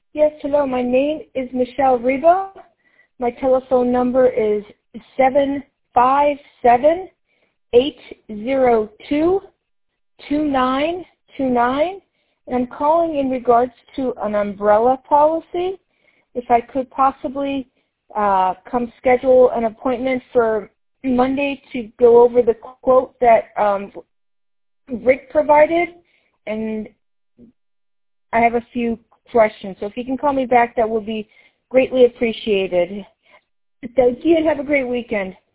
Yes, hello. My name is Michelle Reba. My telephone number is 757-802-2929. And I'm calling in regards to an umbrella policy. If I could possibly come schedule an appointment for Monday to go over the quote that Rick provided, and I have a few questions. So if you can call me back, that would be greatly appreciated. Thank you and have a great weekend.